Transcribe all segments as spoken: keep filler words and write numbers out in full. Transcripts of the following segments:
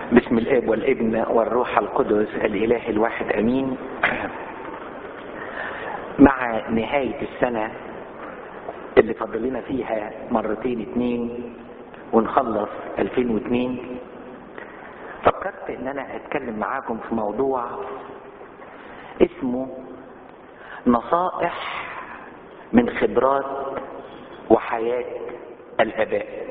بسم الاب والابن والروح القدس الاله الواحد امين. مع نهاية السنة اللي فضل لنا فيها مرتين اتنين ونخلص ألفين واثنين، فكرت ان انا اتكلم معاكم في موضوع اسمه نصائح من خبرات وحياة الاباء.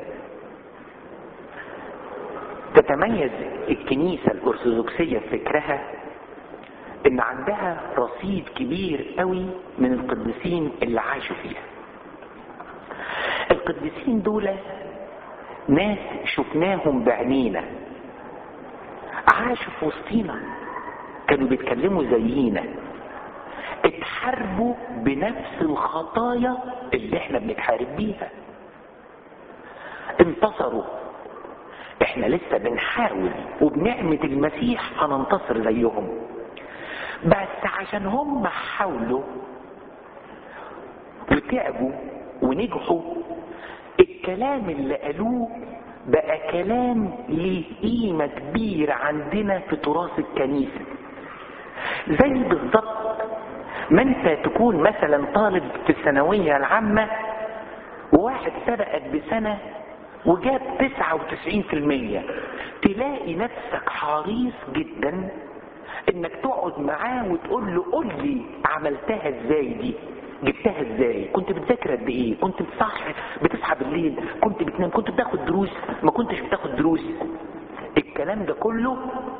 تتميز الكنيسة الأرثوذكسية في فكرها ان عندها رصيد كبير قوي من القديسين اللي عاشوا فيها. القديسين دول ناس شفناهم بعينينا، عاشوا في وسطينا، كانوا بيتكلموا زينا، اتحاربوا بنفس الخطايا اللي احنا بنتحارب بيها، انتصروا. احنا لسه بنحاول وبنعمة المسيح هننتصر زيهم، بس عشان هم حاولوا وتعبوا ونجحوا، الكلام اللي قالوه بقى كلام ليه قيمة كبيرة عندنا في تراث الكنيسة. زي بالضبط ما انت تكون مثلا طالب في الثانوية العامة وواحد سبقك بسنة وجاب تسعة وتسعين في المية، تلاقي نفسك حريص جدا انك تقعد معاه وتقول له قول لي عملتها ازاي دي، جبتها ازاي، كنت بتذاكر قد ايه، كنت بتصحى بتصحى بالليل، كنت بتنام، كنت بتاخد دروس، ما كنتش بتاخد دروس. الكلام ده كله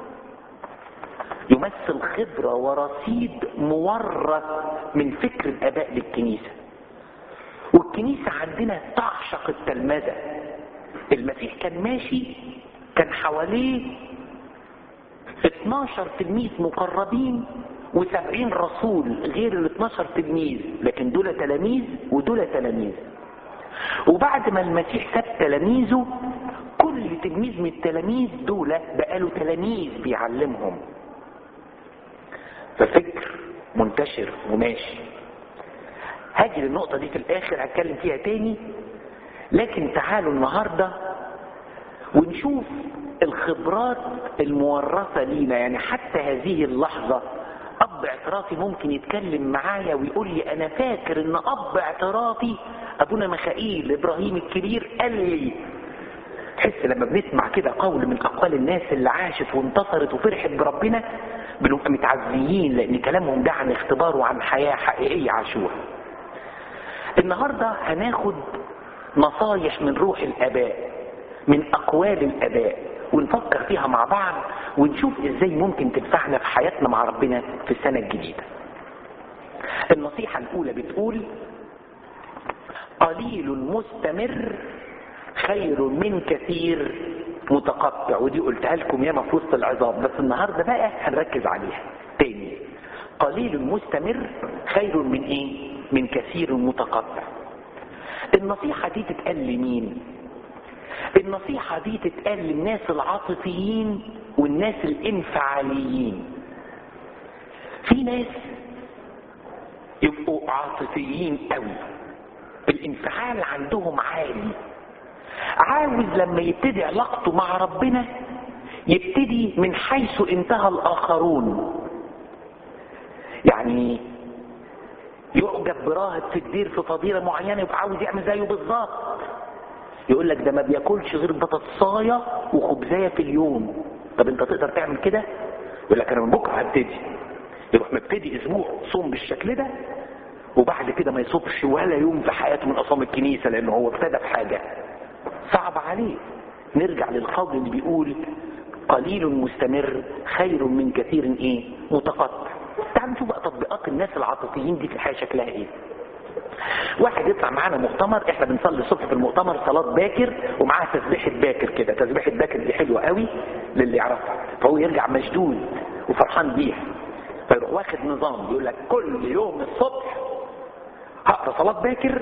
يمثل خبرة ورصيد مورث من فكر الاباء للكنيسة. والكنيسة عندنا تعشق التلمذة. المسيح كان ماشي كان حواليه اتناشر تلميذ مقربين وسبعين رسول غير ال اتناشر تلميذ، لكن دول تلاميذ ودول تلاميذ. وبعد ما المسيح ساب تلاميذه، كل تلميذ من التلاميذ دول بقاله تلاميذ بيعلمهم. ففكر منتشر وماشي. هاجي للنقطة دي في الاخر هتكلم فيها تاني، لكن تعالوا النهاردة ونشوف الخبرات المورثة لينا. يعني حتى هذه اللحظة اب اعترافي ممكن يتكلم معايا ويقول لي انا فاكر ان اب اعترافي ابونا ميخائيل ابراهيم الكبير قال لي. تحس لما بنسمع كده قول من اقوال الناس اللي عاشت وانتصرت وفرحت بربنا بنبقى متعزيين، لان كلامهم ده عن اختبار وعن حياة حقيقية عاشوها. النهاردة هناخد نصايح من روح الاباء، من اقوال الاباء، ونفكر فيها مع بعض ونشوف ازاي ممكن تنفعنا في حياتنا مع ربنا في السنة الجديدة. النصيحة الاولى بتقول قليل مستمر خير من كثير متقطع. ودي قلتها لكم ياما في وسط العظام، بس النهاردة بقى هنركز عليها تاني. قليل مستمر خير من ايه؟ من كثير متقطع. النصيحة دي تتقال لمين؟ النصيحة دي تتقال للناس العاطفيين والناس الانفعاليين. في ناس يبقوا عاطفيين قوي، الانفعال عندهم عالي، عاوز لما يبتدي علاقته مع ربنا يبتدي من حيث انتهى الاخرون. يعني يعجب براهب في الدير في فضيلة معينة يبقى عاوز يعمل زيه بالظبط. يقول لك ده ما بياكلش غير بطاطسايه وخبزايه في اليوم. طب انت تقدر تعمل كده؟ يقول لك انا من بكره هبتدي. يروح مبتدي اسبوع صوم بالشكل ده، وبعد كده ما يصومش ولا يوم في حياته من اصوام الكنيسه، لانه هو ابتدى في حاجه صعب عليه. نرجع للقول اللي بيقول قليل مستمر خير من كثير ايه؟ متقطع. تعالوا نشوف بقى تطبيقات الناس العاطفيين دي في الحياه شكلها ايه. واحد يطلع معانا مؤتمر، احنا بنصلي الصبح في المؤتمر صلاة باكر ومعاه تسبيحة باكر كده. تسبيحة باكر دي حلوة قوي للي يعرفها، فهو يرجع مشدود وفرحان بيها، فيروح واخد نظام يقول لك كل يوم الصبح هقرا صلاة باكر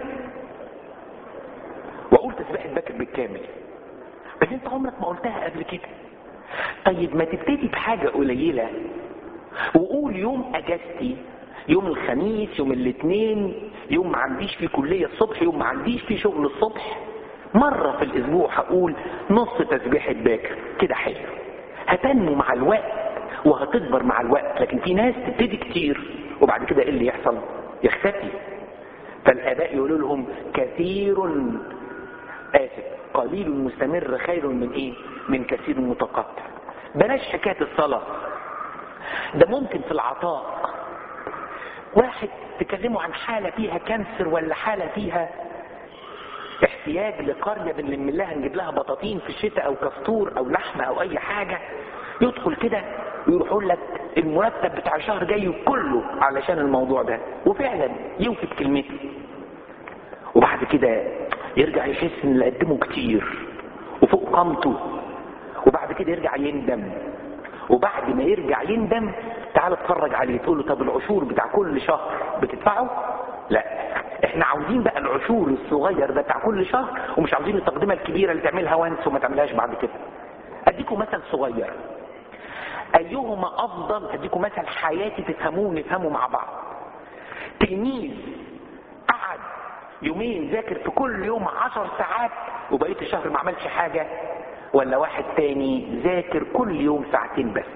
واقول تسبيحة باكر بالكامل. بس انت عمرك ما قلتها قبل كده. طيب ما تبتدي بحاجة قليلة وقول يوم اجازتي يوم الخميس، يوم الاثنين، يوم ما عنديش في كلية الصبح، يوم ما عنديش في شغل الصبح، مرة في الاسبوع هقول نص تسبيحة باكر كده. حلو. هتنمو مع الوقت وهتكبر مع الوقت. لكن في ناس تبتدي كتير وبعد كده ايه اللي يحصل؟ يختفي. فالآباء يقولوا لهم كثير آسف قليل مستمر خير من ايه؟ من كثير متقطع. بلاش حكاية الصلاة، ده ممكن في العطاء واحد تكلموا عن حالة فيها كانسر ولا حالة فيها احتياج لقرية بنلم لها نجيب لها بطاطين في الشتاء او كفتور او لحمة او اي حاجة، يدخل كده ويروحوا لك المرتب بتاع الشهر جاي كله علشان الموضوع ده، وفعلا يوفي كلمته وبعد كده يرجع يحس ان اللي قدمه كتير وفوق قامته، وبعد كده يرجع يندم. وبعد ما يرجع يندم تعال اتفرج عليه تقول له طب العشور بتاع كل شهر بتدفعه؟ لا، احنا عاوزين بقى العشور الصغير ده بتاع كل شهر، ومش عاوزين التقدمه الكبيره اللي تعملها وانس وما تعملهاش بعد كده. اديكم مثل صغير، ايهما افضل؟ اديكم مثل حياتي تفهموه ونفهمه مع بعض. تلميذ قعد يومين ذاكر في كل يوم عشر ساعات وبقيت الشهر ما عملش حاجه، ولا واحد تاني ذاكر كل يوم ساعتين بس؟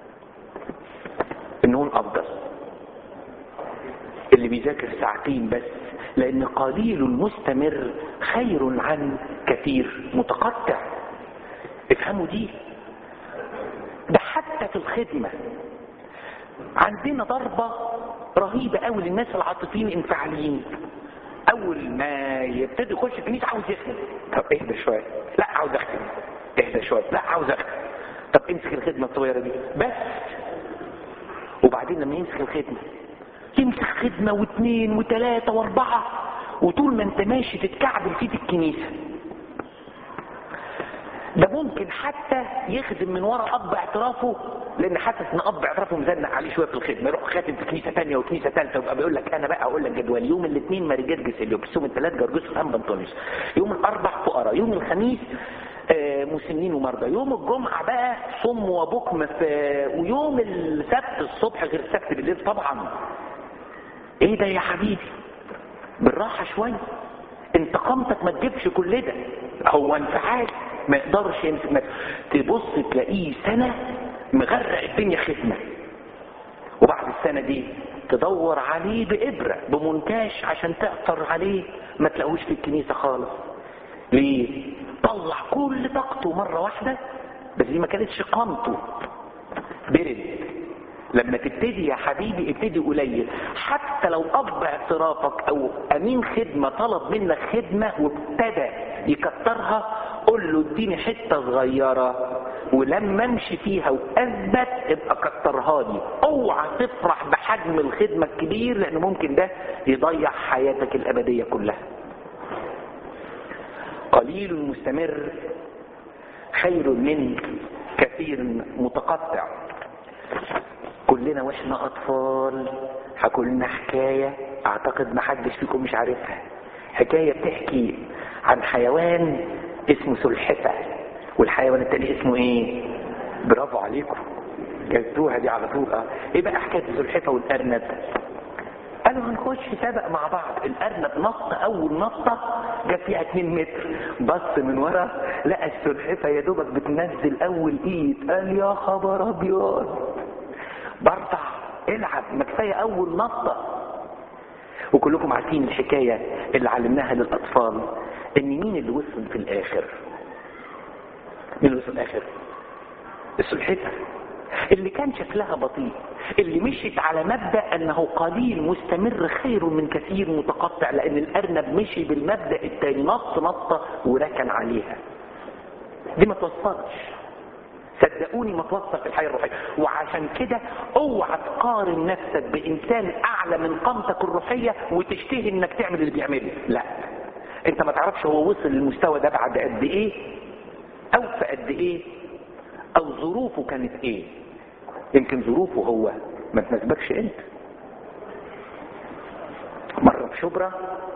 انهم افضل اللي بيذاكر ساعتين بس، لان قليل المستمر خير عن كثير متقطع. افهموا دي. ده حتى في الخدمة عندنا ضربة رهيبة قوي للناس العاطفيين الانفعاليين. اول ما يبتدي يخش الكنيسة عاوز يخدم، طب اهدى شوية، لا عاوز اخدم، اهدى شوية، لا عاوز اخدم، طب امسك الخدمة الصغيرة دي بس. وبعدين لما يمسك الخدمة يمسك خدمة واثنين وثلاثة واربعة، وطول ما انت ماشي تتكعبل فيه في الكنيسة. ده ممكن حتى يخدم من وراء اب اعترافه، لان حاسس ان اب اعترافه مزنق عليه شويه في الخدمه، يروح خاتم في كنيسه ثانيه وكنيسه ثالثه، ويبقى بيقول لك انا بقى اقول لك جدول يوم الاثنين ماري جرجس اليوبس، يوم الثلاث جرجس سان بنطونيوس، يوم الاربع فقراء، يوم الخميس آه مسنين ومرضى، يوم الجمعه بقى صم وبكم، ويوم السبت الصبح غير السبت بالليل طبعا. ايه ده يا حبيبي؟ بالراحه شويه، انت قامتك ما تجيبش كل ده. هو انفعال ما يقدرش يمسك نفسه، تبص تلاقيه سنة مغرق الدنيا خدمة، وبعد السنة دي تدور عليه بإبرة بمنكاش عشان تقطر عليه ما تلاقوش في الكنيسة خالص. ليه؟ طلع كل طاقته مرة واحدة، بس دي ما كانتش قامته، برد. لما تبتدي يا حبيبي ابتدي قليل، حتى لو اب اعترافك او امين خدمة طلب منك خدمة وابتدى يكترها، قول له اديني حتة صغيرة ولما امشي فيها واثبت ابقى كترها لي. اوعى تفرح بحجم الخدمة الكبير، لان ممكن ده يضيع حياتك الابدية كلها. قليل مستمر خير من كثير متقطع. كلنا واحنا اطفال حكوا لنا حكايه اعتقد ما حدش فيكم مش عارفها. حكايه بتحكي عن حيوان اسمه سلحفاه، والحيوان التاني اسمه ايه؟ برافو عليكم، جبتوها دي على طول. اه ايه بقى حكايه السلحفاه والارنب؟ قالوا هنخش سبق مع بعض. الارنب نط اول نطه جت فيها اتنين متر، بص من ورا لقى السلحفاه يا دوبك بتنزل اول ايد، قال يا خبر ابيض، برطع العب، ما كفايه اول نطه. وكلكم عارفين الحكايه اللي علمناها للاطفال، ان مين اللي وصل في الاخر؟ مين اللي وصل في الاخر؟ السلحفاه اللي كان شكلها بطيء، اللي مشيت على مبدأ انه قليل مستمر خير من كثير متقطع، لان الارنب مشي بالمبدأ التاني، نط نطة وركن عليها. دي ما توصلش، صدقوني ما توصل في الحياة الروحية. وعشان كده اوعى تقارن نفسك بانسان اعلى من قامتك الروحية وتشتهي انك تعمل اللي بيعمله. لا، انت ما تعرفش هو وصل للمستوى ده بعد قد ايه، او في قد ايه، او ظروفه كانت ايه. يمكن ظروفه هو ما تناسبكش انت. مرة في شبرا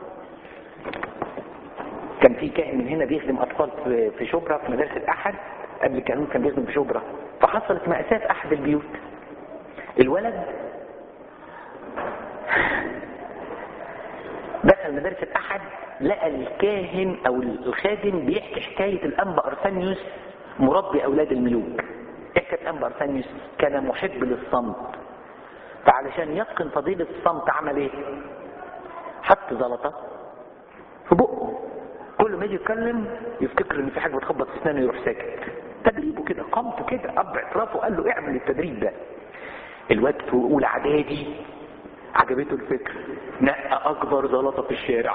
كان في كاهن من هنا بيخدم اطفال في شبرا في مدرسة احد، قبل كانون كان بيخدم في شبرا. فحصلت مأساة في احد البيوت، الولد دخل مدرسة احد لقى الكاهن او الخادم بيحكي حكاية الانبا ارسانيوس مربي اولاد الملوك. احكي أنبا أرسانيوس كان محب للصمت، فعلشان يتقن فضيلة الصمت عمل ايه؟ حط زلطة في بقه، كل ما يجي يتكلم يفتكر ان في حاجة بتخبط في اسنانه يروح ساكت. تدريبه كده، قامته كده، اب اعترافه قال له اعمل التدريب ده. الواد في اولى اعدادي عجبته الفكر، نقى اكبر زلطة في الشارع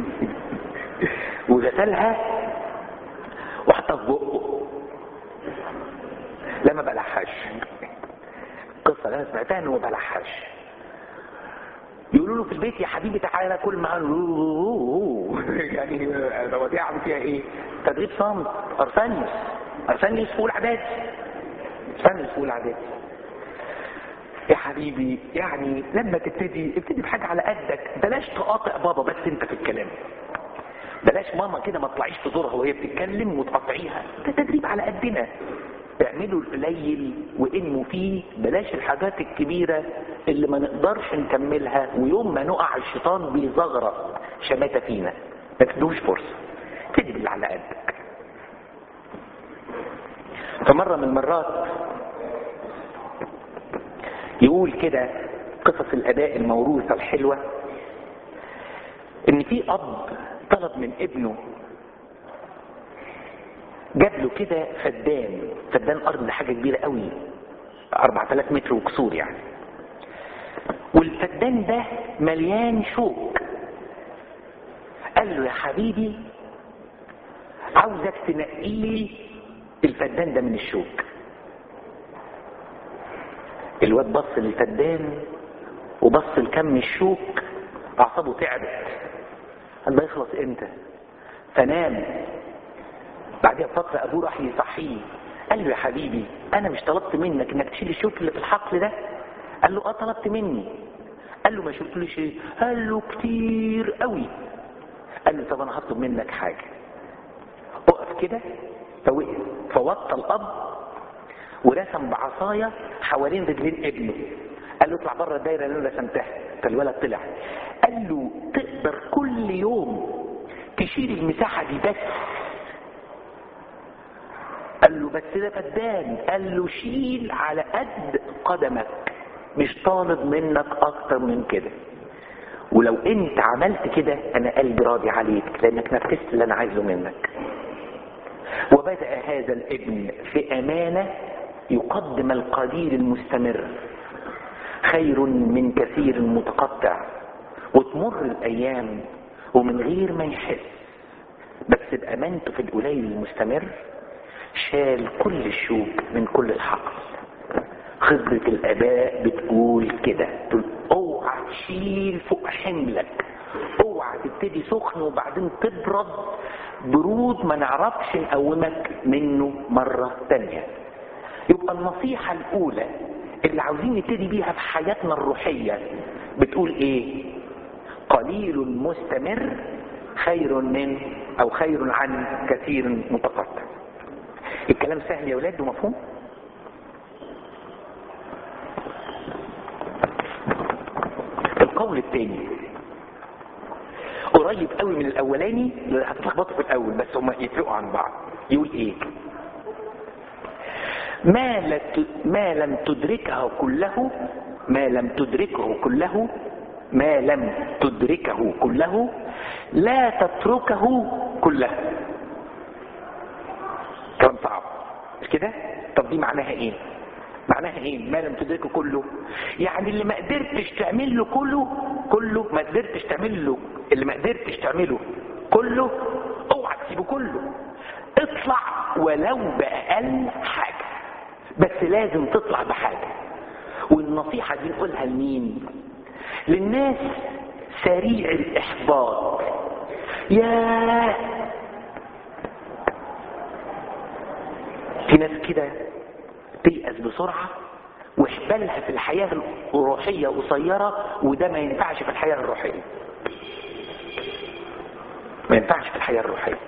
وغسلها وحطها في بقه. لا ما بلحش، القصة اللي انا سمعتها انه ما بلحش. يقولوا له في البيت يا حبيبي تعالى كل معاه يعني هو دي عامل فيها ايه؟ تدريب صامت. ارسانيوس ارسانيوس في اولى اعدادي، ارسانيوس في اولى اعدادي يا حبيبي، يعني لما تبتدي ابتدي بحاجه على قدك، بلاش تقاطع بابا بس انت في الكلام، بلاش ماما كده ما تطلعيش في دورها وهي بتتكلم وتقاطعيها، ده تدريب على قدنا. اعملوا القليل وانموا فيه، بلاش الحاجات الكبيره اللي ما نقدرش نكملها، ويوم ما نقع الشيطان بيزغرط شماتة فينا، ما تدوش فرصه، ابتدي باللي على قدك. فمره من المرات يقول كده قصص الاباء الموروثه الحلوه، ان في اب طلب من ابنه، جاب له كده فدان، فدان ارض ده حاجه كبيره قوي، أربعة آلاف متر وكسور يعني، والفدان ده مليان شوك. قال له يا حبيبي عاوزك تنقيلي الفدان ده من الشوك. الواد بص للفدان وبص لكم الشوك، اعصابه تعبت، قال ده يخلص امتى؟ فنام. بعدها بفتره ابوه راح يصحيه، قال له يا حبيبي انا مش طلبت منك انك تشيل الشوك اللي في الحقل ده؟ قال له اه طلبت مني. قال له ما شفتليش ايه؟ قال له كتير قوي. قال له طب انا هطلب منك حاجه، اقف كده. فوقف، فوطى الاب ورسم بعصايه حوالين رجلين ابنه، قال له اطلع بره الدايره اللي انا رسمتها. فالولد طلع، قال له تقدر كل يوم تشيل المساحه دي بس؟ قال له بس ده فدان. قال له شيل على قد قدمك، مش طالب منك اكتر من كده، ولو انت عملت كده انا قلبي راضي عليك لانك نفذت اللي انا عايزه منك. وبدأ هذا الابن في امانة يقدم القليل المستمر خير من كثير متقطع. وتمر الايام ومن غير ما يحس، بس بامانته في القليل المستمر شال كل الشوك من كل الحقل. خبرة الاباء بتقول كده، تقول اوعى تشيل فوق حملك، اوعى تبتدي سخن وبعدين تبرد برود ما نعرفش نقومك منه مرة تانية. يبقى النصيحة الاولى اللي عاوزين نبتدي بيها في حياتنا الروحية بتقول ايه؟ قليل مستمر خير من او خير عن كثير متقطع. الكلام سهل يا ولاد ومفهوم؟ القول الثاني قريب قوي من الاولاني، هتتلخبطوا في الاول بس هما يفرقوا عن بعض. يقول ايه؟ ما, لت... ما لم تدركه كله ما لم تدركه كله ما لم تدركه كله لا تتركه كله. كلام صعب مش كده؟ طب دي معناها ايه؟ معناها ايه ما لم تدركه كله؟ يعني اللي ما قدرتش تعمل له كله كله ما قدرتش تعمل له اللي ما قدرتش تعمله كله، اوعى تسيبه كله، اطلع ولو باقل حاجه، بس لازم تطلع بحاجه. والنصيحه دي نقولها لمين؟ للناس سريع الاحباط. يا في ناس كده تيأس بسرعة وحبالها في الحياة الروحية قصيرة، وده ما ينفعش في الحياة الروحية، ما ينفعش في الحياة الروحية.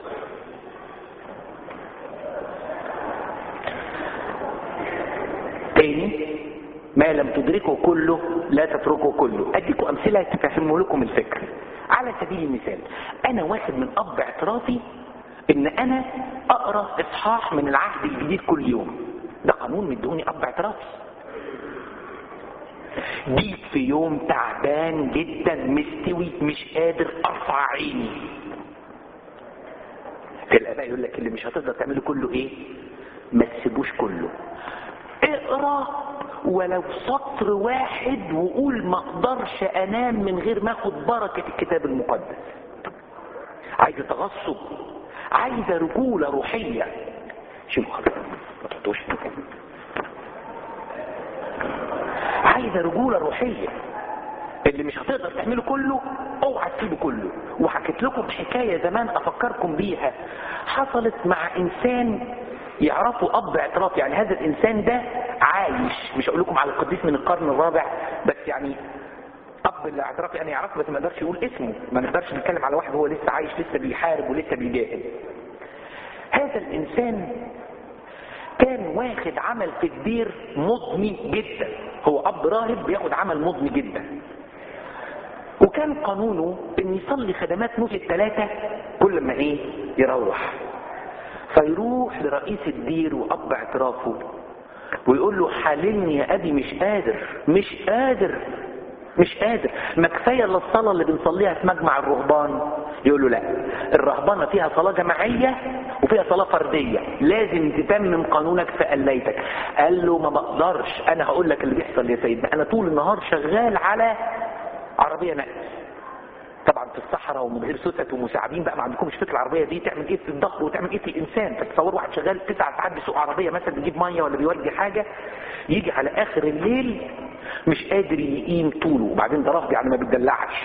تاني، ما لم تدركه كله لا تتركه كله. اديكم امثلة تفهموا لكم الفكر. على سبيل المثال، انا واخد من اب اعترافي ان انا اقرا اصحاح من العهد الجديد كل يوم، ده قانون مدوني اب اعترافي. جيت في يوم تعبان جدا مستوي مش قادر ارفع عيني، الاباء يقول لك اللي مش هتقدر تعمله كله ايه؟ ما تسيبوش كله، اقرا ولو سطر واحد وقول ما اقدرش انام من غير ما اخد بركه الكتاب المقدس. عايز تغصب، عايز رجوله روحيه. شيلوا خلاص ما تحطوش، عايز رجوله روحيه. اللي مش هتقدر تعمله كله اوعى تسيبه كله. وحكيت لكم حكايه زمان افكركم بيها، حصلت مع انسان يعرفوا اب اعتراف. يعني هذا الانسان ده عايش، مش هقول لكم على القديس من القرن الرابع، بس يعني اب الاعتراف يعني يعرفه، بس ما نقدرش يقول اسمه، ما نقدرش نتكلم على واحد هو لسه عايش لسه بيحارب ولسه بيجاهد. هذا الانسان كان واخد عمل في الدير مضني جدا، هو اب راهب بياخد عمل مضني جدا، وكان قانونه ان يصلي خدمات نص الثلاثة كل ما ايه يروح. فيروح لرئيس الدير واب اعترافه ويقول له حاللني يا ابي، مش قادر مش قادر مش قادر ما كفايه الا الصلاه اللي بنصليها في مجمع الرهبان. يقول له لا، الرهبانه فيها صلاه جماعيه وفيها صلاه فرديه، لازم تتمم قانونك في قليتك. قال له ما بقدرش، انا هقول لك اللي بيحصل يا سيدنا، انا طول النهار شغال على عربيه نقل، طبعا في الصحراء ومن غير ستت ومساعدين بقى، ما عندكمش فكره العربيه دي تعمل ايه في الظهر وتعمل ايه في الانسان. فتصور واحد شغال تسع ساعات بيسوق عربيه مثلا، بيجيب ميه ولا بيودي حاجه، يجي على اخر الليل مش قادر يقيم طوله، وبعدين ده راهب يعني ما بيتدلعش.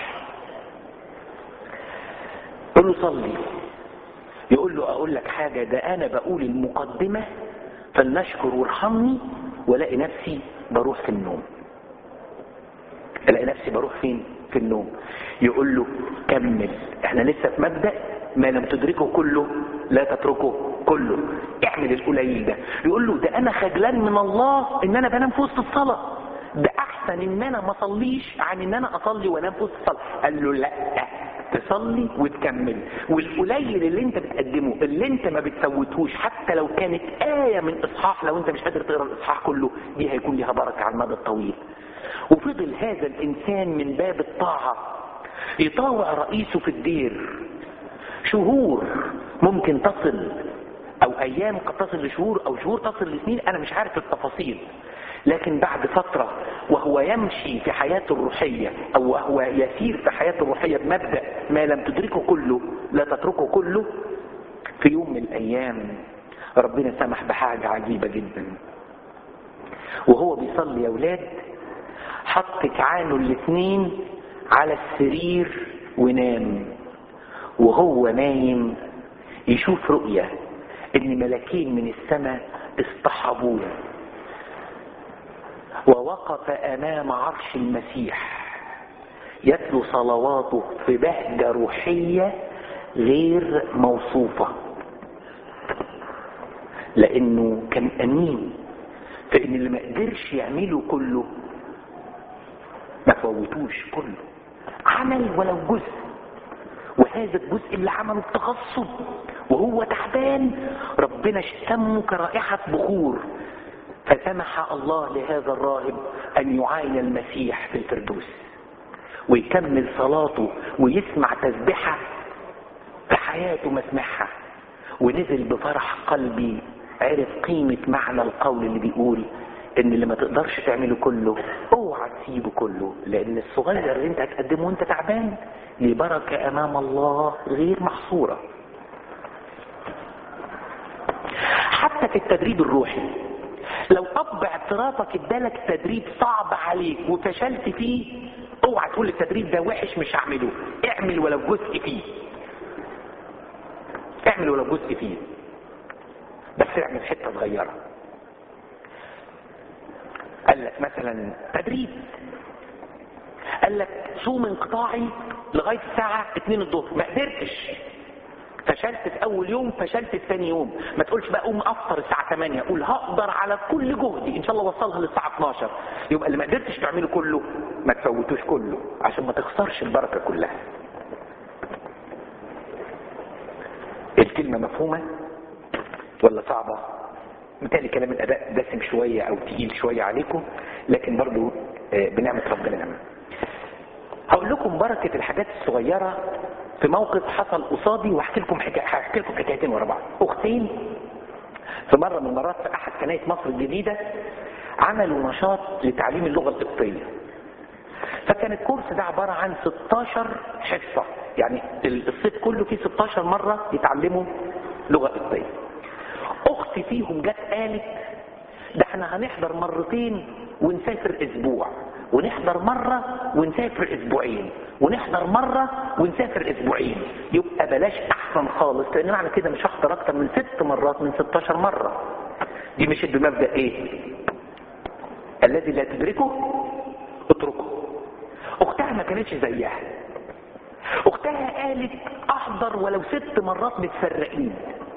قول له صلي، يقول له اقول لك حاجه، ده انا بقول المقدمه فلنشكر وارحمني، والاقي نفسي بروح في النوم، الاقي نفسي بروح فين؟ في النوم. يقول له كمل، احنا لسه في مبدأ ما لم تدركه كله لا تتركه كله، اعمل القليل ده. يقول له ده انا خجلان من الله ان انا بنام في وسط الصلاه، ده احسن ان انا ما اصليش عن ان انا اصلي وانام في وسط الصلاه. قال له لا، تصلي وتكمل، والقليل اللي انت بتقدمه اللي انت ما بتفوتهوش حتى لو كانت آية من اصحاح، لو انت مش قادر تقرا الاصحاح كله، دي هيكون لها بركه على المدى الطويل. وفضل هذا الانسان من باب الطاعه يطاوع رئيسه في الدير شهور، ممكن تصل او ايام قد تصل لشهور او شهور تصل لسنين، انا مش عارف التفاصيل. لكن بعد فترة وهو يمشي في حياته الروحية او وهو يسير في حياته الروحية بمبدأ ما لم تدركه كله لا تتركه كله، في يوم من الايام ربنا سمح بحاجة عجيبة جدا. وهو بيصلي يا اولاد حط كعانه الاثنين على السرير ونام، وهو نايم يشوف رؤية ان ملاكين من السماء اصطحبوه، ووقف امام عرش المسيح يتلو صلواته في بهجة روحية غير موصوفة، لانه كان امين فان اللي ما قدرش يعمله كله ما فوتوش كله، عمل ولو جزء. وهذا الجزء اللي عمله التغصب وهو تعبان ربنا اشتمه كرائحة بخور، فسمح الله لهذا الراهب ان يعاين المسيح في الفردوس ويكمل صلاته ويسمع تسبيحة في حياته ما سمعها، ونزل بفرح قلبي عرف قيمة معنى القول اللي بيقول ان اللي ما تقدرش تعمله كله اوعى تسيبه كله، لان الصغير اللي انت هتقدمه وانت تعبان لبركة امام الله غير محصورة. حتى في التدريب الروحي لو اب اعترافك ادالك تدريب صعب عليك وفشلت فيه، اوعى تقول التدريب ده وحش مش هعمله، اعمل ولو جزء فيه، اعمل ولو جزء فيه، بس اعمل حتة صغيرة. قال لك مثلا تدريب، قال لك صوم انقطاعي لغاية الساعة اتنين الظهر، ما قدرتش، فشلت في اول يوم، فشلت في ثاني يوم، ما تقولش بقى قوم افطر الساعة تمانية، قول هقدر على كل جهدي ان شاء الله اوصلها للساعة اتناشر. يبقى اللي ما قدرتش تعمله كله ما تفوتوش كله عشان ما تخسرش البركة كلها. الكلمة مفهومة ولا صعبة؟ مثالي كلام الاداء دسم شويه او تقيل شويه عليكم، لكن برضو بنعمه ربنا نعمه. هقول لكم بركه الحاجات الصغيره في موقف حصل قصادي، واحكي لكم حكايه هحكي لكم حكايتين ورا بعض. اختين في مره من المرات في احد كنائس مصر الجديده عملوا نشاط لتعليم اللغه القبطيه. فكان الكورس ده عباره عن ستاشر حصه، يعني الصيف كله فيه ستاشر مره يتعلموا لغه قبطيه. اختي فيهم جت قالت ده احنا هنحضر مرتين ونسافر اسبوع، ونحضر مرة ونسافر اسبوعين، ونحضر مرة ونسافر اسبوعين، يبقى بلاش احسن خالص، لان معنى كده مش هحضر اكتر من ست مرات من ستاشر مرة. دي مشيت بمبدأ ايه؟ الذي لا تدركه اتركه. اختها ما كانتش زيها. اختها قالت احضر ولو ست مرات متفرقين،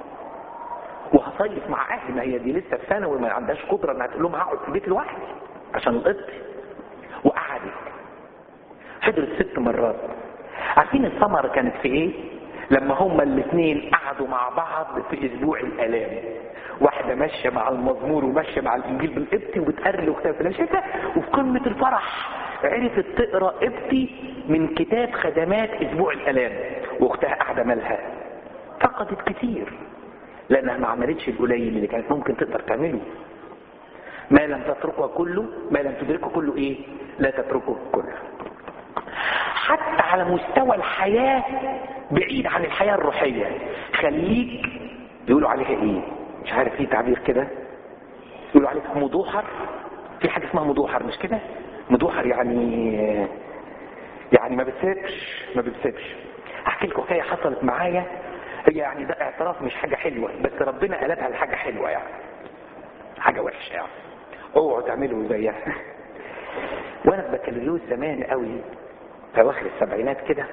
وهصيف مع اهلي، ما هي دي لسه في ثانوي وما عندهاش قدره انها تقول لهم هقعد في البيت لوحدي عشان القط. وقعدت حضرت ست مرات. عارفين الثمره كانت في ايه؟ لما هما الاثنين قعدوا مع بعض في اسبوع الالام، واحده ماشيه مع المزمور وماشيه مع الانجيل بالقبطي وبتقري لاختها فلاشتها، وفي قمه الفرح عرفت تقرا قبطي من كتاب خدمات اسبوع الالام، واختها قاعده مالها فقدت كتير لانها ما عملتش القليل اللي كانت ممكن تقدر تعمله. ما لم تتركه كله، ما لم تدركه كله ايه؟ لا تتركه كله. حتى على مستوى الحياة بعيد عن الحياة الروحية، خليك يقولوا عليها ايه؟ مش عارف ايه تعبير كده، يقولوا عليها مضوحر. في حاجة اسمها مضوحر مش كده؟ مضوحر يعني يعني ما بتسيبش ما بتسيبش. احكي لكم حكاية حصلت معايا، هي يعني ده اعتراف مش حاجة حلوة، بس ربنا قلبها لحاجة حلوة، يعني حاجة وحشة يعني اوعوا تعملوا زيها. وانا في بكالوريوس زمان قوي في اواخر السبعينات كده،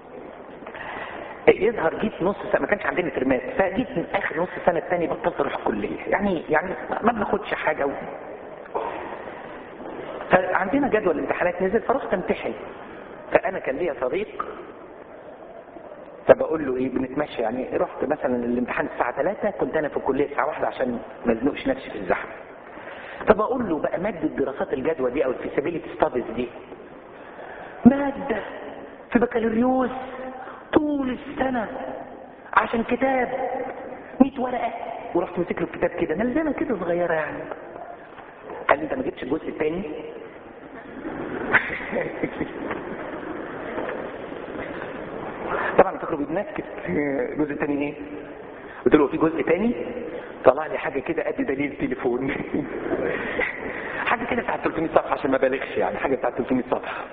يظهر جيت نص سنة، ما كانش عندنا ترمات، فجيت من اخر نص سنة الثاني بطلت اروح الكلية، يعني يعني ما بناخدش حاجة و... فعندنا جدول الامتحانات نزل، فرحت امتحن. فانا كان ليا صديق، فبقول له ايه بنتمشى، يعني رحت مثلا الامتحان الساعة ثلاثة، كنت انا في الكلية الساعة واحدة عشان ما ازنقش نفسي في الزحمة. فبقول له بقى مادة دراسات الجدوى دي او الفيسابيليتي ستاديز دي مادة في بكالوريوس طول السنة عشان كتاب مية ورقة، ورحت مسك له الكتاب كده ملزمة كده صغيرة يعني. قال لي انت ما جبتش الجزء الثاني؟ طبعا فاكره بيتنكت. الجزء الثاني ايه؟ قلت له في جزء ثاني؟ طلع لي حاجه كده قد دليل تليفون. حاجه كده بتاعت ثلاثمية صفحه عشان ما بالغش، يعني حاجه بتاعت ثلاثمية صفحه.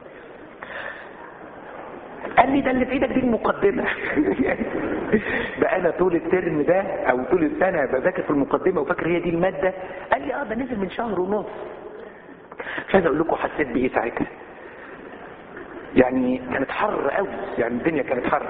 قال لي ده اللي في ايدك دي المقدمه. بقى انا طول الترم ده او طول السنه بذاكر في المقدمه وفاكر هي دي الماده. قال لي اه ده نزل من شهر ونص. مش عايز اقول لكم حسيت بايه ساعتها، يعني كانت حر قوي، يعني الدنيا كانت حر.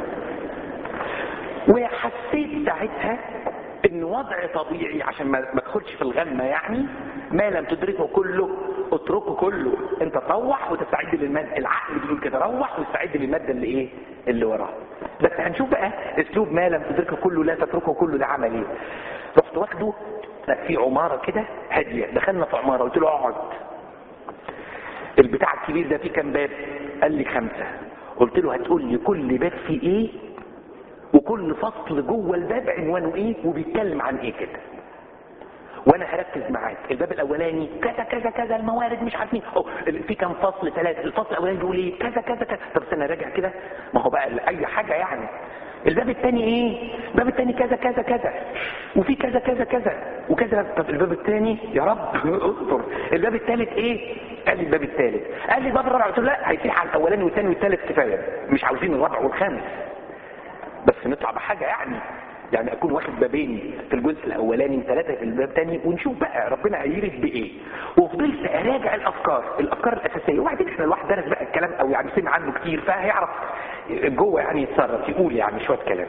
وحسيت ساعتها ان وضع طبيعي عشان ما ادخلش في الغمه، يعني ما لم تدركه كله اتركه كله. انت روح وتستعد للماده، العقل بيقول كده روح واستعد للماده اللي ايه اللي وراها. بس هنشوف بقى اسلوب ما لم تدركه كله لا تتركه كله ده عمل ايه. رحت واخده في عماره كده هاديه، دخلنا في عماره قلت له اقعد. البتاع الكبير ده فيه كام باب؟ قال لي خمسه. قلت له هتقول لي كل باب فيه ايه وكل فصل جوه الباب عنوانه ايه وبيتكلم عن ايه كده، وانا هركز معاك. الباب الاولاني كذا كذا كذا الموارد مش عارفين في كام فصل، ثلاثه. الفصل الاولاني بيقول ايه كذا كذا كذا. طب استنى راجع كده، ما هو بقى اي حاجه يعني. الباب الثاني ايه؟ الباب الثاني كذا كذا كذا وفي كذا كذا كذا وكذا. طب الباب الثاني يا رب اصبر. الباب الثالث ايه؟ قال لي الباب الثالث. قال لي الباب الرابع. قلت له لا هيصيح على الاولاني والثاني والثالث كفايه، مش عاوزين الرابع والخامس، بس نطلع بحاجه يعني يعني اكون واخد بابين في الجزء الاولاني وثلاثه في الباب الثاني، ونشوف بقى ربنا هيرد بايه. وفضلت اراجع الافكار الافكار الاساسيه، وبعدين احنا الواحد درس بقى الكلام او يعني سمع عنه كتير فهيعرف جوه يعني يتصرف يقول يعني شويه كلام.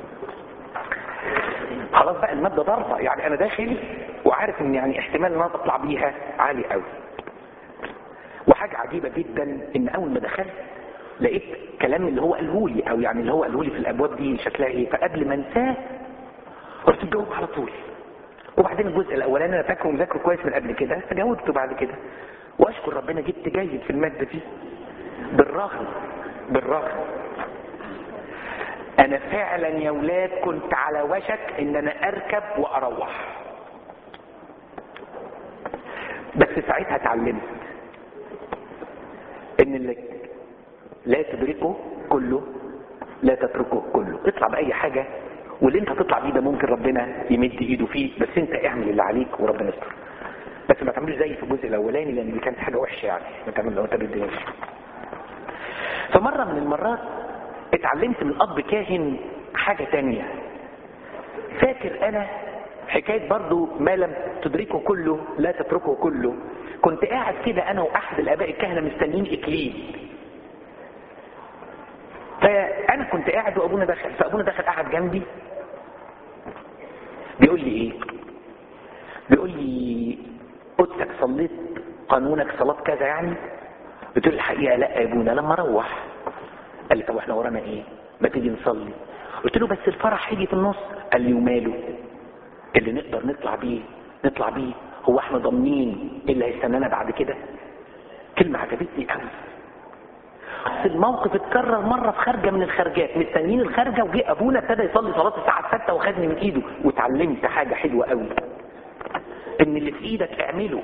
خلاص بقى الماده ضربه، يعني انا داخل وعارف ان يعني احتمال ان انا اطلع بيها عالي قوي. وحاجه عجيبه جدا ان اول ما دخلت لقيت كلام اللي هو قاله لي او يعني اللي هو قاله لي في الابواب دي شكلها ايه، فقبل ما انساه رحت مجاوب على طول. وبعدين الجزء الاولاني انا فاكره ومذاكره كويس من قبل كده فجاوبته بعد كده، واشكر ربنا جبت جيد في الماده دي. بالرغم بالرغم انا فعلا يا ولاد كنت على وشك ان انا اركب واروح، بس ساعتها اتعلمت ان اللي لا تدركه كله لا تتركه كله. اطلع باي حاجه، واللي انت هتطلع بيه ده ممكن ربنا يمد ايده فيه، بس انت اعمل اللي عليك وربنا يستر. بس ما تعملش زي في الجزء الاولاني لان دي كانت حاجه وحشه، يعني ما تعمل لو انت بديش. فمره من المرات اتعلمت من اب كاهن حاجه تانية. فاكر انا حكايه برضو ما لم تدركه كله لا تتركه كله. كنت قاعد كده انا واحد الاباء الكهنه مستنيين اكليل، فانا كنت قاعد وابونا دخل، فابونا دخل قاعد جنبي بيقول لي ايه؟ بيقول لي قدسك صليت قانونك صلاه كذا يعني؟ قلت له الحقيقه لا يا ابونا لما اروح. قال لي طب احنا ورانا ايه؟ ما تيجي نصلي. قلت له بس الفرح هيجي في النص. قال لي وماله؟ اللي نقدر نطلع بيه نطلع بيه، هو احنا ضامنين ايه اللي هيستنانا بعد كده؟ كلمه عجبتني قوي. بس الموقف اتكرر مره في خارجه من الخارجات، مستنيين الخارجه وجه ابونا ابتدى يصلي صلاه الساعه ستة وخدني من ايده، واتعلمت حاجه حلوه قوي، ان اللي في ايدك اعمله.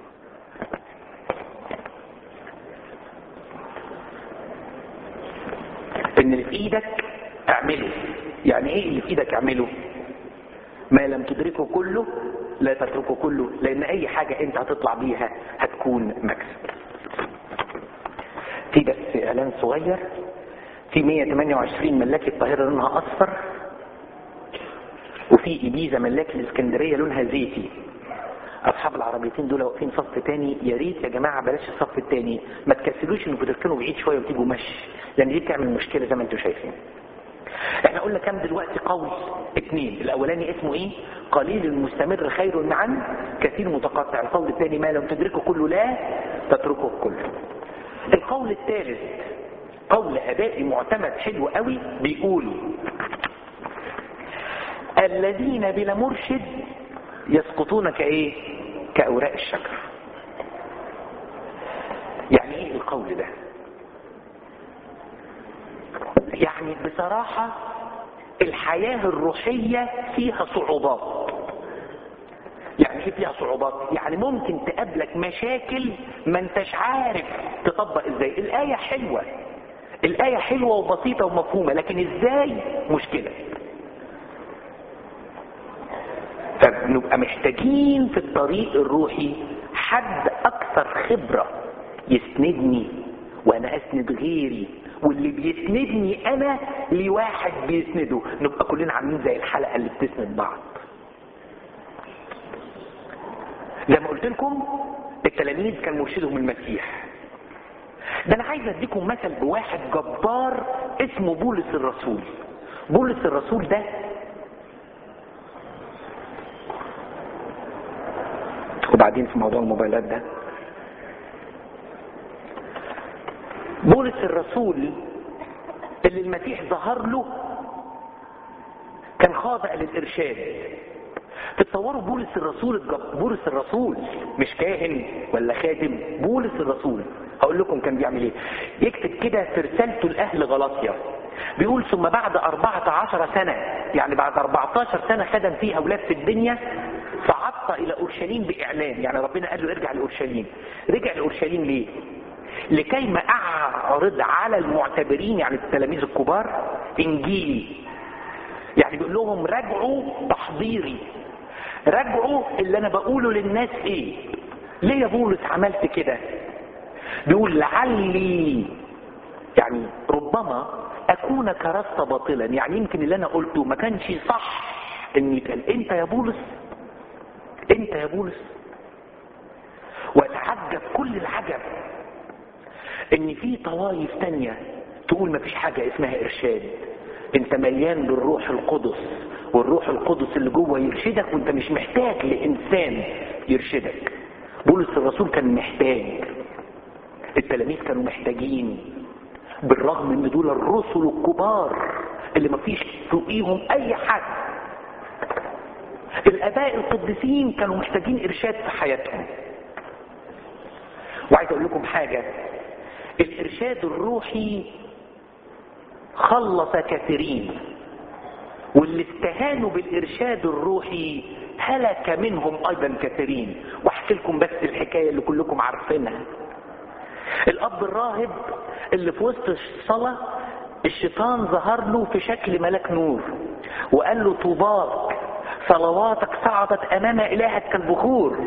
ان اللي في ايدك اعمله. يعني ايه اللي في ايدك اعمله؟ ما لم تدركه كله لا تتركه كله، لان اي حاجه انت هتطلع بيها هتكون مكسب. في بس اعلان صغير، في مية وتمانية وعشرين ملاكي القاهره لونها اصفر، وفي ابيزا ملاكي الاسكندريه لونها زيتي. اصحاب العربيتين دول واقفين صف تاني، يا ريت يا جماعه بلاش الصف التاني، ما تكسلوش انكم تركنوا بعيد شويه وتيجوا مشي، لان دي بتعمل مشكله زي ما انتم شايفين. احنا قلنا كام دلوقتي قول؟ اتنين. الاولاني اسمه ايه؟ قليل المستمر خير عن كثير متقطع. القول الثاني ما لم تدركه كله لا تتركه كله. القول الثالث قول ابائي معتمد حلو قوي، بيقول الذين بلا مرشد يسقطون كايه؟ كاوراق الشجر. يعني ايه القول ده؟ يعني بصراحة الحياة الروحية فيها صعوبات. يعني ايه فيها صعوبات؟ يعني ممكن تقابلك مشاكل ما انتش عارف تطبق ازاي. الآية حلوة، الآية حلوة وبسيطة ومفهومة، لكن ازاي مشكلة. فبنبقى محتاجين في الطريق الروحي حد اكثر خبرة يسندني وانا اسند غيري، واللي بيسندني انا لواحد بيسنده، نبقى كلنا عاملين زي الحلقة اللي بتسند بعض. زي ما قلت لكم التلاميذ كان مرشدهم المسيح. ده انا عايز اديكم مثل بواحد جبار اسمه بولس الرسول. بولس الرسول ده وبعدين في موضوع الموبايلات ده، بولس الرسول اللي المسيح ظهر له كان خاضع للإرشاد. تتصوروا بولس الرسول بولس الرسول مش كاهن ولا خادم، بولس الرسول هقول لكم كان بيعمل ايه. يكتب كده في رسالته لأهل غلاطيا، بيقول ثم بعد أربعة عشر سنة، يعني بعد أربعة عشر سنة خدم فيها أولاد في الدنيا، صعدت إلى أورشليم بإعلان. يعني ربنا قال له ارجع لأورشليم. رجع لأورشليم ليه؟ لكي ما أعرض على المعتبرين، يعني التلاميذ الكبار، إنجيلي. يعني بيقول لهم راجعوا تحضيري، راجعوا اللي أنا بقوله للناس إيه. ليه يا بولس عملت كده؟ بيقول لعلي، يعني ربما أكون كرست باطلا، يعني يمكن اللي أنا قلته ما كانش صح إن يتقال. أنت يا بولس، أنت يا بولس. وأتعجب كل العجب ان في طوائف تانية تقول ما فيش حاجة اسمها ارشاد، انت مليان بالروح القدس، والروح القدس اللي جوه يرشدك وانت مش محتاج لانسان يرشدك. بولس الرسول كان محتاج، التلاميذ كانوا محتاجين، بالرغم ان دول الرسل الكبار اللي ما فيش فوقيهم اي حد. الاباء القديسين كانوا محتاجين ارشاد في حياتهم. وعايز اقول لكم حاجة، الارشاد الروحي خلص كثيرين، واللي استهانوا بالارشاد الروحي هلك منهم ايضا كثيرين. واحكي لكم بس الحكاية اللي كلكم عارفينها. الاب الراهب اللي في وسط الصلاة الشيطان ظهر له في شكل ملاك نور وقال له طوباك، صلواتك صعدت امام الهك كالبخور.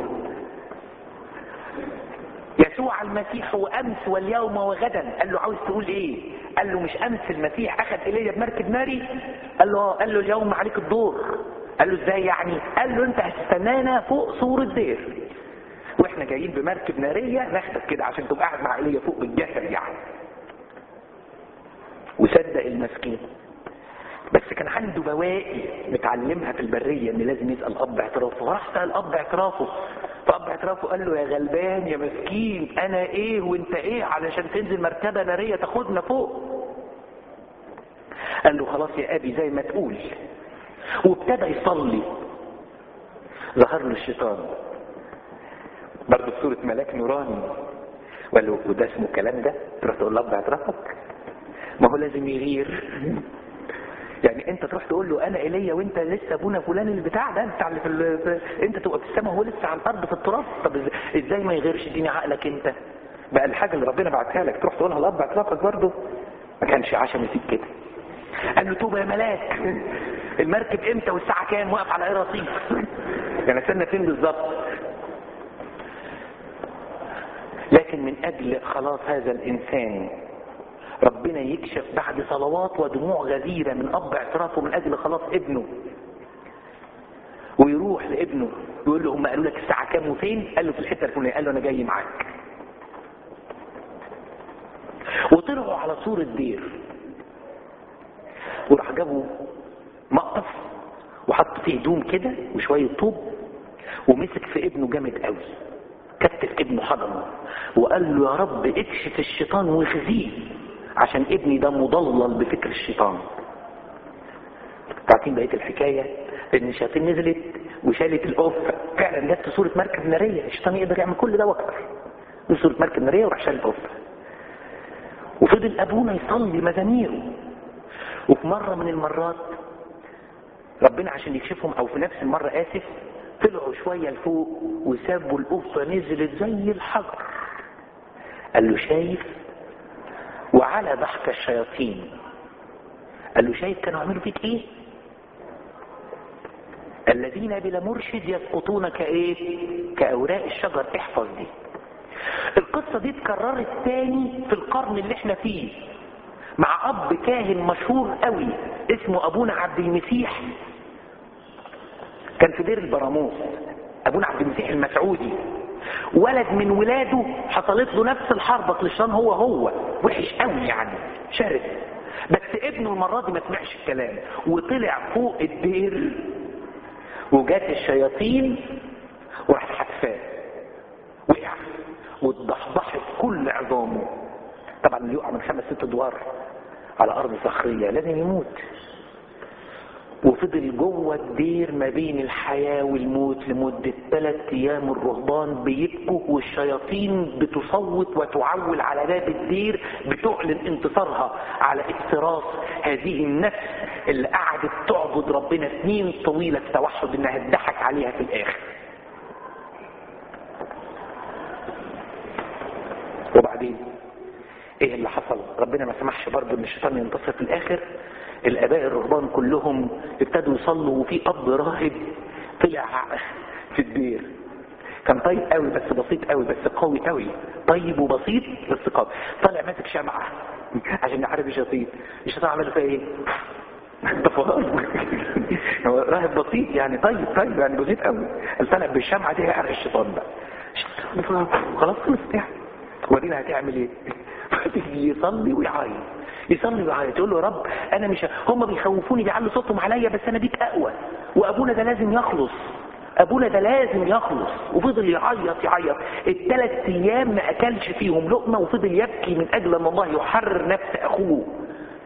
يسوع المسيح هو امس واليوم وغدا. قال له عاوز تقول ايه؟ قال له مش امس المسيح اخذ ايليا بمركب ناري؟ قال له قال له اليوم عليك الدور. قال له ازاي يعني؟ قال له انت هتستنانا فوق سور الدير واحنا جايين بمركب ناريه ناخدك كده عشان تبقى قاعد مع ايليا فوق بالجسد يعني. وصدق المسكين، بس كان عنده بواقي متعلمها في البريه ان لازم يسال اب اعترافه. فراح سال اب اعترافه، فاب اعترافه قال له يا غلبان يا مسكين، انا ايه وانت ايه علشان تنزل مركبه ناريه تاخدنا فوق؟ قال له خلاص يا ابي زي ما تقول. وابتدى يصلي. ظهر له الشيطان برضه بصوره ملاك نوراني وقال له وده اسمه الكلام ده؟ تروح تقول له اب اعترافك؟ ما هو لازم يغير. يعني انت تروح تقول له انا ايليا وانت لسه ابونا فلان اللي بتاع ده بتاع اللي في ال... انت تبقى في السماء وهو لسه على الارض في التراب. طب ازاي ما يغيرش؟ اديني عقلك انت بقى. الحاجه اللي ربنا بعتها لك تروح تقولها لاب اعترافك برضه؟ ما كانش عشم يسيب كده. قال له توبه يا ملاك، المركب امتى والساعه كام؟ واقف على اي رصيف؟ يعني استنى فين بالظبط؟ لكن من اجل خلاص هذا الانسان ربنا يكشف بعد صلوات ودموع غزيرة من اب اعترافه من اجل خلاص ابنه، ويروح لابنه يقول له هم قالوا لك الساعة كام وفين؟ قال له في الحتة الفلانية. قال له انا جاي معاك. وطلعوا على سور الدير وراح جابوا مقطف وحط فيه هدوم كده وشوية طوب ومسك في ابنه جامد قوي، كتف ابنه حضنه وقال له يا رب اكشف الشيطان واخزيه عشان ابني ده مضلل بفكر الشيطان. تعرفين بقية الحكاية ان الشياطين نزلت وشالت القفة. فعلا جت صورة مركب نارية. الشيطان يقدر يعمل كل ده واكثر. صورة مركب نارية وراح شال القفة. وفضل ابونا يصلي مزاميره. وفي مرة من المرات ربنا عشان يكشفهم، او في نفس المرة اسف، طلعوا شوية لفوق وسابوا القفة نزلت زي الحجر. قال له شايف؟ وعلى ضحك الشياطين. قال له شايف كانوا عملوا فيك ايه؟ الذين بلا مرشد يسقطون كايه؟ كاوراق الشجر. احفظ دي. القصة دي اتكررت تاني في القرن اللي احنا فيه مع اب كاهن مشهور قوي اسمه ابونا عبد المسيح. كان في دير البراموس. ابونا عبد المسيح المسعودي ولد من ولاده حصلت له نفس الحربة للشيطان. هو هو وحش قوي يعني شرس، بس ابنه المرة دي ما سمعش الكلام وطلع فوق الدير وجات الشياطين وراح حتفاه وقع واتضحضحت كل عظامه. طبعا اللي يقع من خمس ست ادوار على ارض صخرية لازم يموت. وفضل جوه الدير ما بين الحياة والموت لمدة ثلاث ايام. الرهبان بيبكوا والشياطين بتصوت وتعول على باب الدير بتعلن انتصارها على افتراس هذه النفس اللي قعدت تعبد ربنا سنين طويلة في توحد انها اتضحك عليها في الاخر. وبعدين ايه اللي حصل؟ ربنا ما سمحش برضه ان الشيطان ينتصر في الاخر. الاباء الرهبان كلهم ابتدوا يصلوا وفي اب راهب طلع في الدير. كان طيب قوي بس بسيط قوي بس قوي قوي. طيب وبسيط بس قوي. طلع ماسك شمعة عشان يحارب الشياطين. الشيطان عمل فيها ايه؟ هو راهب بسيط يعني طيب طيب يعني بسيط قوي. طلع بالشمعة دي هيعرف الشيطان بقى. خلاص خلصت يعني. ورينا هتعمل ايه؟ يصلي ويعايز يصلي ويعايز يقول له يا رب انا مش هم بيخوفوني بيعلوا صوتهم عليا بس انا بيك اقوى وابونا ده لازم يخلص ابونا ده لازم يخلص. وفضل يعيط يعيط الثلاث ايام ما اكلش فيهم لقمه وفضل يبكي من اجل ان الله يحرر نفس اخوه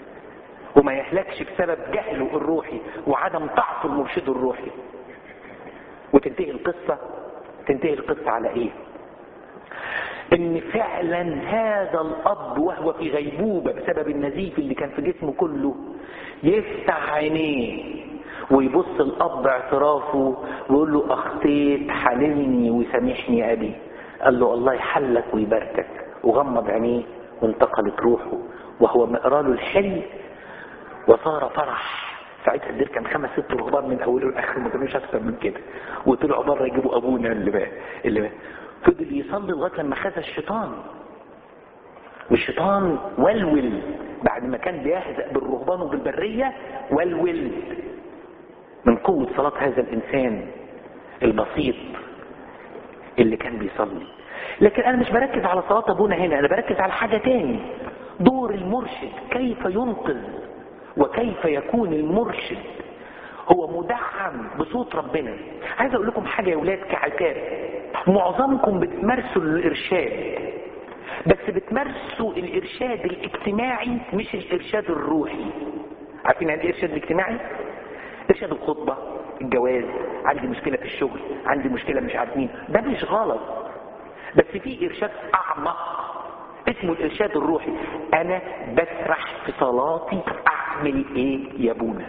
وما يهلكش بسبب جهله الروحي وعدم طاعته المرشد الروحي. وتنتهي القصة تنتهي القصة على ايه؟ ان فعلا هذا الاب وهو في غيبوبة بسبب النزيف اللي كان في جسمه كله يفتح عينيه ويبص الاب اعترافه ويقول له اخطيت حللني وسامحني يا ابي. قال له الله يحلك ويباركك، وغمض عينيه وانتقلت روحه وهو مقرا له الحلم وصار فرح. ساعتها الدير كان خمس ست رهبان من اوله لاخره، ما كانوش اكثر من كده، وطلعوا بره يجيبوا ابونا اللي بقى اللي بقى فضل يصلي لغايه لما خذ الشيطان. والشيطان ولول بعد ما كان بيهزأ بالرهبان وبالبريه، ولول من قوه صلاه هذا الانسان البسيط اللي كان بيصلي. لكن انا مش بركز على صلاه ابونا هنا، انا بركز على حاجه تاني، دور المرشد كيف ينقذ وكيف يكون المرشد هو مدعم بصوت ربنا. عايز اقول لكم حاجه يا ولاد كعتاب، معظمكم بتمارسوا الارشاد بس بتمارسوا الارشاد الاجتماعي مش الارشاد الروحي. عارفين يعني ايه الارشاد الاجتماعي؟ ارشاد الخطبه، الجواز، عندي مشكله في الشغل، عندي مشكله مش عارف مين، ده مش غلط، بس في ارشاد اعمق اسمه الارشاد الروحي. انا بسرح في صلاتي اعمل ايه يا ابونا؟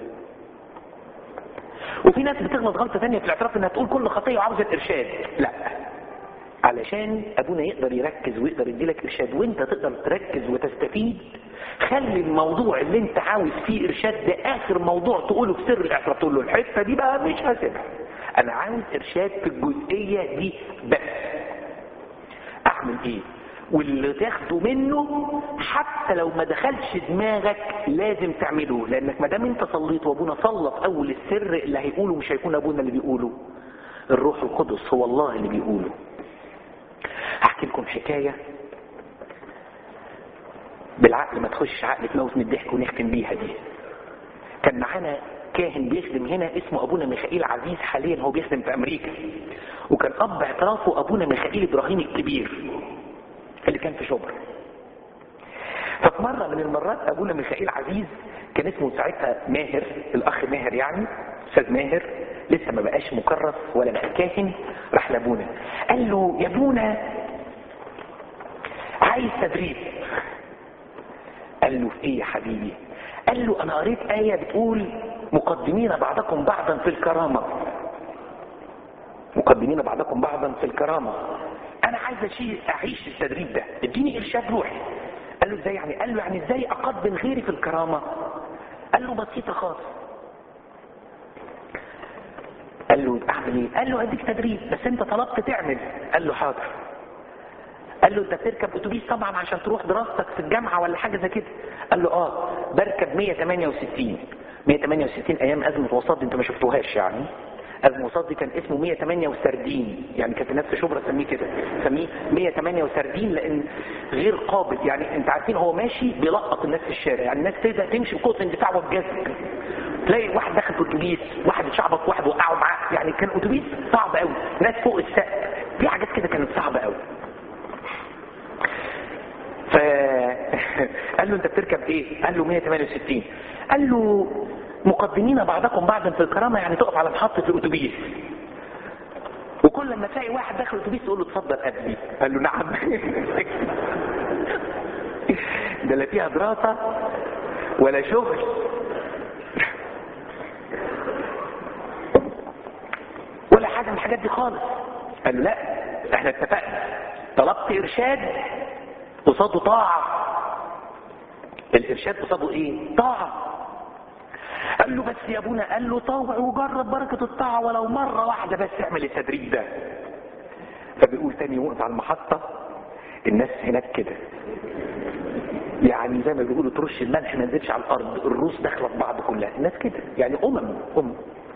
وفي ناس بتغلط غلطه ثانيه في الاعتراف انها تقول كل خطيه وعاوزه الارشاد. لا، علشان ابونا يقدر يركز ويقدر يديلك ارشاد وانت تقدر تركز وتستفيد، خلي الموضوع اللي انت عاوز فيه ارشاد ده اخر موضوع تقوله في سر الاعتراف، تقول له الحته دي بقى مش هسيبها، انا عاوز ارشاد في الجزئيه دي بس. اعمل ايه؟ واللي تاخده منه حتى لو ما دخلش دماغك لازم تعمله، لانك ما دام انت صليت وابونا صلى في اول السر، اللي هيقوله مش هيكون ابونا اللي بيقوله، الروح القدس هو الله اللي بيقوله. هحكي لكم حكايه بالعقل ما تخش عقل تموت من الضحك ونختم بيها دي. كان معانا كاهن بيخدم هنا اسمه ابونا ميخائيل عزيز، حاليا هو بيخدم في امريكا، وكان اب اعترافه ابونا ميخائيل ابراهيم الكبير اللي كان في شبرا. ففي مره من المرات ابونا ميخائيل عزيز كان اسمه ساعتها ماهر، الاخ ماهر يعني استاذ ماهر، لسه ما بقاش مكرس ولا بقى كاهن، راح لابونا قال له يا ابونا عايز تدريب. قال له في ايه يا حبيبي؟ قال له انا قريت ايه بتقول مقدمين بعضكم بعضا في الكرامه، مقدمين بعضكم بعضا في الكرامه، انا عايز اعيش التدريب ده، اديني ارشاد روحي. قال له ازاي يعني؟ قال له يعني ازاي اقدم غيري في الكرامه؟ قال له بسيطه خالص. قال له اعمل ايه؟ قال له اديك تدريب بس انت طلبت تعمل. قال له حاضر. قال له انت بتركب اتوبيس طبعا عشان تروح دراستك في الجامعه ولا حاجه زي كده؟ قال له اه بركب مية وتمانية وستين. مية وتمانية وستين ايام ازمه وسط دي انت ما شفتوهاش يعني. ازمه وسط دي كان اسمه مية وتمانية وسردين، يعني كانت الناس في شبرا تسميه كده، تسميه مية وتمانية وسردين لان غير قابل، يعني انت عارفين هو ماشي بيلقط الناس في الشارع، يعني الناس تبدا تمشي بقوه اندفاع وبجذب، تلاقي واحد داخل في اتوبيس، واحد اتشعبط، واحد وقعوا معاه، يعني كان اتوبيس صعب قوي، ناس فوق السقف، في حاجات كده كانت صعبه قوي. فقال له انت بتركب ايه؟ قال له مية وتمانية وستين. قال له مقدمين بعضكم بعضا في الكرامه، يعني تقف على محطه الاتوبيس وكل لما تلاقي واحد داخل الاتوبيس تقول له اتفضل قدمي. قال له نعم. ده لا فيها دراسه ولا شغل. ولا حاجه من الحاجات دي خالص. قال له لا احنا اتفقنا، طلبت ارشاد قصاده طاعه. الارشاد قصاده ايه؟ طاعه. قال له بس يا ابونا، قال له طوع وجرب بركه الطاعه ولو مره واحده بس، اعمل التدريب ده. فبيقول تاني وقف على المحطه، الناس هناك كده يعني زي ما بيقولوا ترش الملح ما نزلش على الارض، الروس داخله في بعض كلها، الناس كده يعني امم امم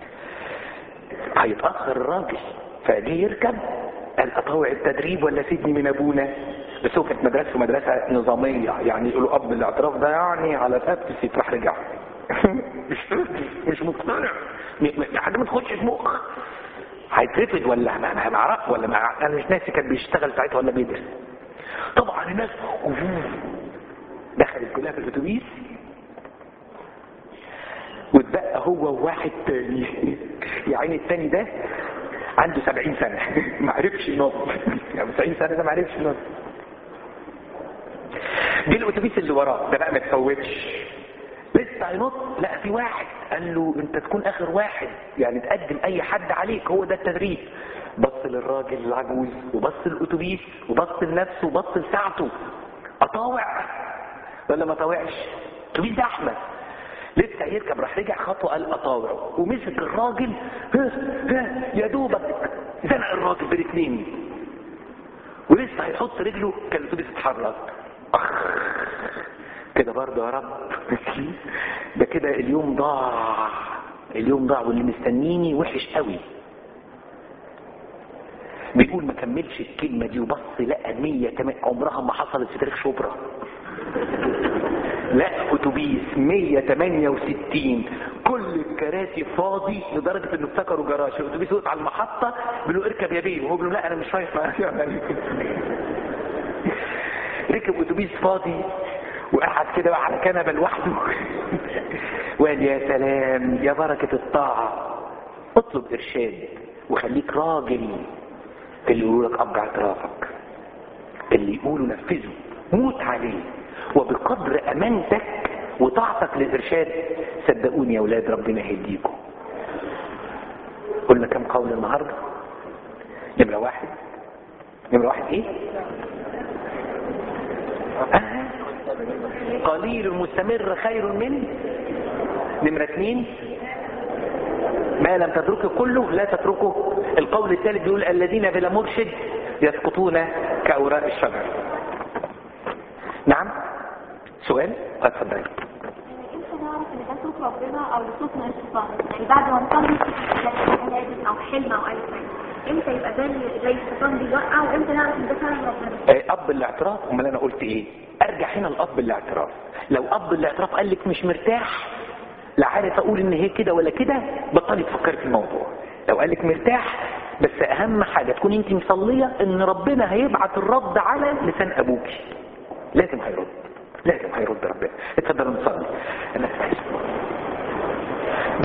هيتاخر الراجل، فجه يركب قال اطوع التدريب ولا سيبني من ابونا. بس هو كانت مدرسه مدرسه نظاميه، يعني يقولوا اب الاعتراف ده يعني على ثبت راح رجع. مش مش مقتنع، حاجه ما تخش في مخ، هيترفض ولا معرق ولا مع... انا مش ناسي كان بيشتغل ساعتها ولا بيدرس. طبعا الناس دخلت كلها في الاتوبيس واتبقى هو وواحد تاني. يعني التاني ده عنده سبعين سنة ما عرفش ينط، يعني سبعين سنة ده ما عرفش ينط. جه الاتوبيس اللي وراه ده بقى ما تفوتش، لسه هينط، لا في واحد قال له انت تكون اخر واحد، يعني تقدم اي حد عليك، هو ده التدريب. بص للراجل العجوز وبص للاتوبيس وبص لنفسه وبص لساعته، اطاوع ولا ما طاوعش؟ الاتوبيس ده احمد لسه هيركب، راح رجع خطوه قال اطاوع، ومسك الراجل ها ها يا دوبك زنق الراجل بالاثنين، ولسه هيحط رجله كان الاتوبيس اتحرك. اخ كده برضه يا رب ده كده اليوم ضاع، اليوم ضاع واللي مستنيني وحش قوي. بيقول ما كملش الكلمه دي وبص لقى مية عمرها ما حصلت في تاريخ شبرا، لا اتوبيس مية وتمانية وستين كل الكراسي فاضي لدرجه انه افتكروا جراج. الاتوبيس وقف على المحطه بيقولوا اركب يا بيه، وهو بيقول لا انا مش رايح معاك. ركب اتوبيس فاضي وقعد كده على كنبه لوحده وقال يا سلام يا بركه الطاعه. اطلب ارشاد وخليك راجل، اللي يقولوا لك ابجع اعترافك، اللي يقولوا نفذه، موت عليه. وبقدر امانتك وطاعتك للارشاد صدقوني يا اولاد ربنا يهديكم. قلنا كم قول النهارده؟ نمره واحد، نمره واحد ايه؟ آه. قليل مستمر خير من. نمره اثنين ما لم تتركه كله لا تتركه. القول الثالث بيقول الذين بلا مرشد يسقطون كأوراق الشجر. نعم سؤال؟ اتفضل. امتى نعرف ان ده صوت ربنا او صوت من الشيطان؟ يعني بعد ما نصلي لازم او حلم او اي حاجه، امتى يبقى ده زي الشيطان بيوقع، وامتى نعرف ان ده فعلا ربنا؟ اب الاعتراف. امال انا قلت ايه؟ ارجع هنا لاب الاعتراف. لو اب الاعتراف قال لك مش مرتاح، لا عارف اقول ان هي كده ولا كده، بطلي تفكري في الموضوع. لو قال لك مرتاح، بس اهم حاجه تكون انت مصليه ان ربنا هيبعت الرد على لسان ابوكي. لازم هيرد، لازم هيرد ربنا. اتفضلوا نصلي. انا